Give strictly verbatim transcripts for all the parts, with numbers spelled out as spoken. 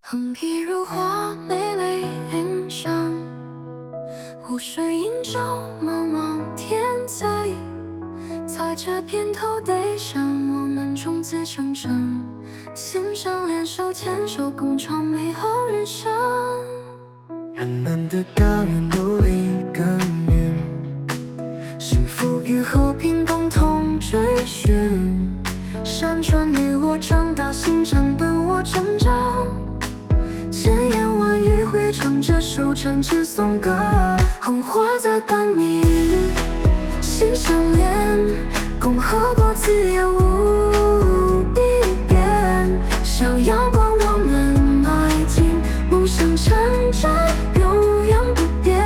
横批如画，累累云上，湖水映照茫茫天际。在这片土地上，我们种子成长，心上联手牵手，共创美好人生。 人们的甘愿努力耕耘，幸福与和平共同追寻。山川与我长大，星辰伴我成长，千言万语汇唱着手，唱着颂歌，红花在当明，心相连，共和国自由无地边。向阳光我们迈进，梦想成真，永远不变。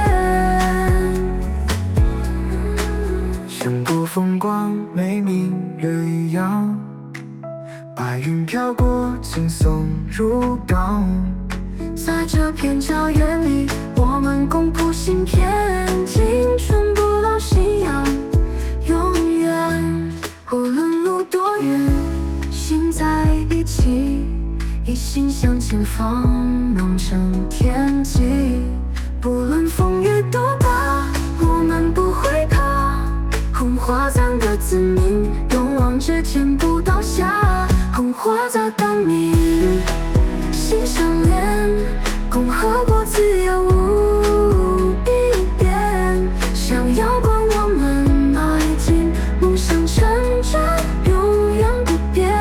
远古风光，美名月一样，白云飘过，轻松入港。在这片家园里，我们共谱新篇，青春不老，信仰永远。无论路多远，心在一起，一心向前方，梦成天际。不论风雨多大，我们不会怕。红花咱的子民，勇往直前不倒下。红花在当明，心相连，共和国自由无地边。向阳光我们迈进，梦想成真，永远不变。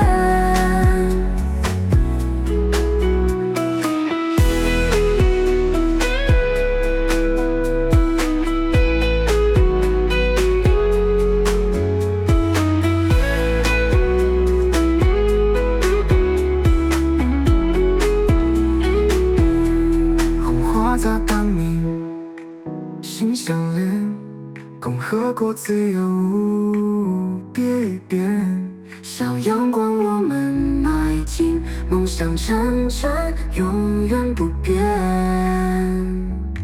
在当明，心相连，共和国自由无边边。向阳光我们迈进，梦想成真，永远不变。